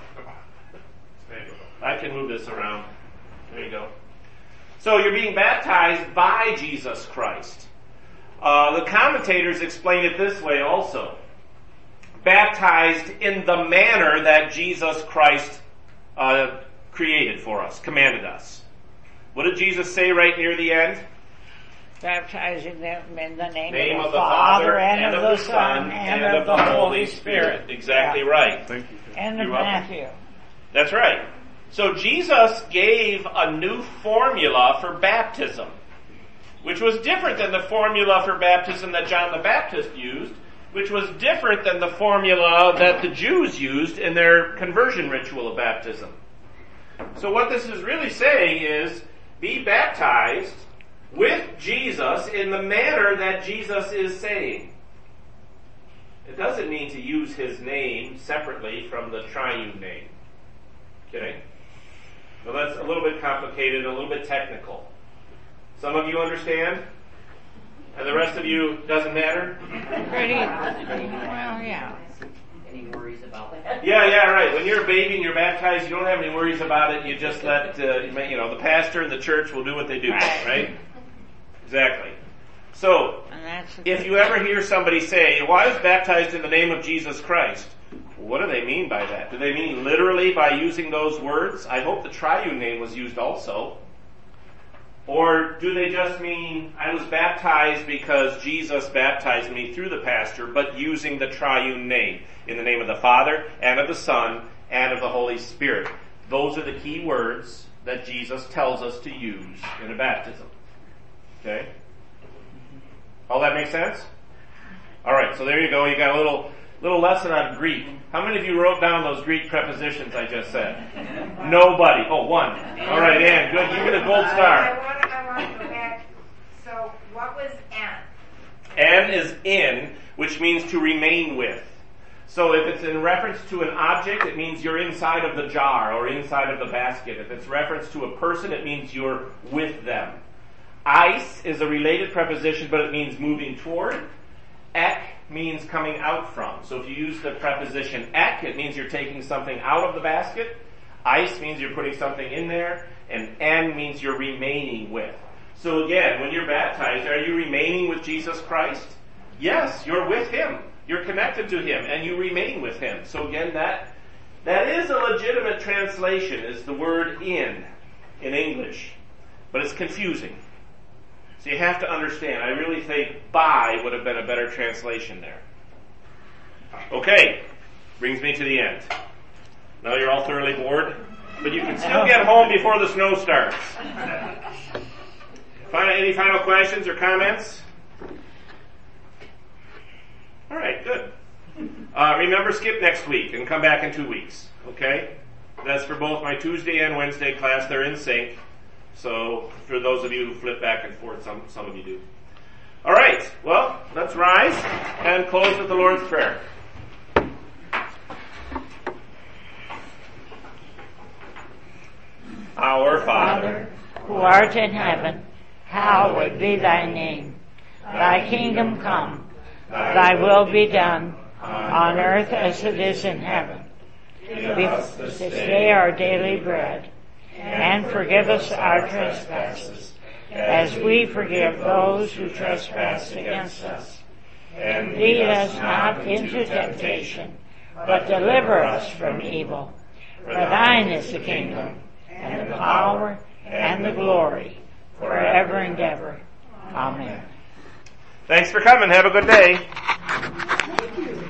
I can move this around. There you go. So you're being baptized by Jesus Christ. Uh, the commentators explain it this way also. Baptized in the manner that Jesus Christ uh, created for us, commanded us. What did Jesus say right near the end? Baptizing them in the name, Name of, of the the Father, Father, and of the Son, and, and of the Holy Spirit. Exactly yeah. right. Thank you. And of You're welcome. Matthew. That's right. So Jesus gave a new formula for baptism, which was different than the formula for baptism that John the Baptist used, which was different than the formula that the Jews used in their conversion ritual of baptism. So what this is really saying is, be baptized with Jesus in the manner that Jesus is saying. It doesn't mean to use his name separately from the triune name. Okay? Well, that's a little bit complicated, a little bit technical. Some of you understand? And the rest of you doesn't matter? Pretty, well, yeah. Any worries about that? Yeah, yeah, right. When you're a baby and you're baptized, you don't have any worries about it. You just let, uh, you know, the pastor and the church will do what they do, Right. right? Exactly. So, And that's if you ever hear somebody say, well, I was baptized in the name of Jesus Christ, what do they mean by that? Do they mean literally by using those words? I hope the triune name was used also. Or do they just mean, I was baptized because Jesus baptized me through the pastor, but using the triune name, in the name of the Father, and of the Son, and of the Holy Spirit? Those are the key words that Jesus tells us to use in a baptism. Okay? All that makes sense? Alright, so there you go. You got a little little lesson on Greek. How many of you wrote down those Greek prepositions I just said? Nobody. Oh, one. Alright, Ann, good. You get a gold I star. want, I want to go back. So, what was N? N is in, which means to remain with. So if it's in reference to an object, it means you're inside of the jar or inside of the basket. If it's reference to a person, it means you're with them. Eis is a related preposition, but it means moving toward. Ek means coming out from. So if you use the preposition ek, it means you're taking something out of the basket. Eis means you're putting something in there. And en means you're remaining with. So again, when you're baptized, are you remaining with Jesus Christ? Yes, you're with him. You're connected to him, and you remain with him. So again, that that is a legitimate translation, is the word in, in English. But it's confusing. So you have to understand, I really think by would have been a better translation there. Okay, brings me to the end. Now you're all thoroughly bored, but you can still get home before the snow starts. Final, any final questions or comments? All right, good. Uh, remember, skip next week and come back in two weeks, okay? That's for both my Tuesday and Wednesday class. They're in sync. So for those of you who flip back and forth, some, some of you do. All right, well, let's rise and close with the Lord's Prayer. Our Father, who art in heaven, hallowed be thy name. Thy kingdom come, thy will be done, on earth as it is in heaven. Give us this day our daily bread, and forgive us our trespasses, as we forgive those who trespass against us. And lead us not into temptation, but deliver us from evil. For thine is the kingdom, and the power, and the glory, forever and ever. Amen. Thanks for coming. Have a good day. Thank you.